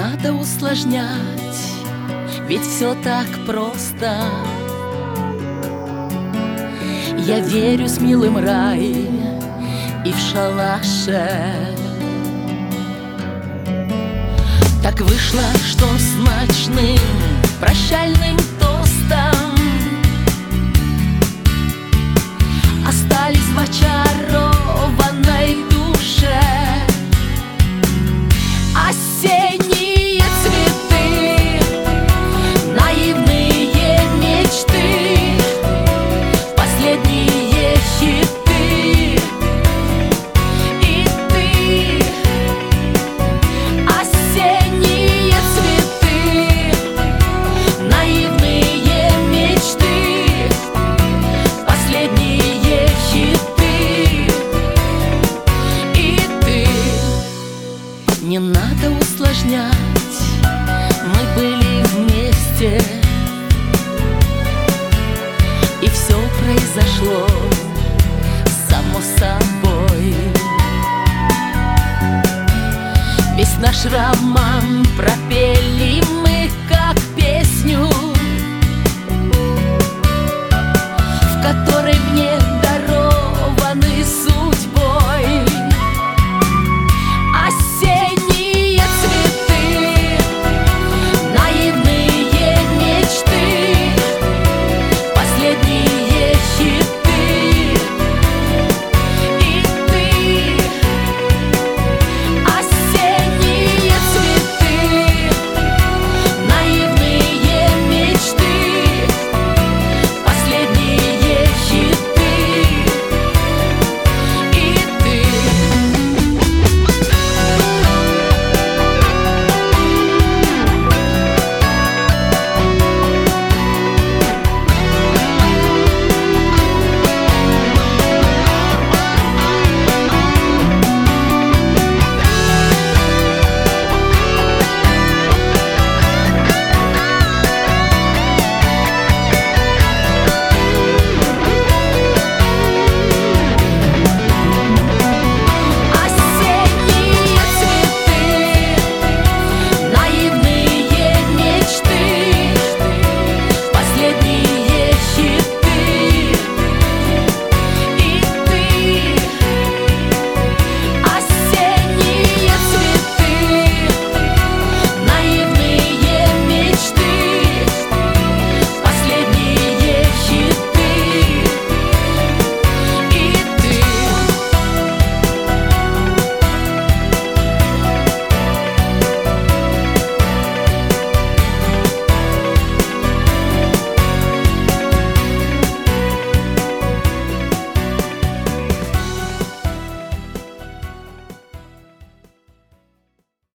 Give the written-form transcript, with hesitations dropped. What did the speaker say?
надо усложнять, ведь все так просто. Я верю с милым рай и в шалаше. Так вышло, что с ночным прощальным тостом остались в очарованной душе осенние цветы, наивные мечты, последние хиты. И ты, осенние цветы, наивные мечты, последние хиты. И ты, не надо усложнять, мы были вместе, и все произошло само собой. Весь наш роман пропели мы как песню, в которой мне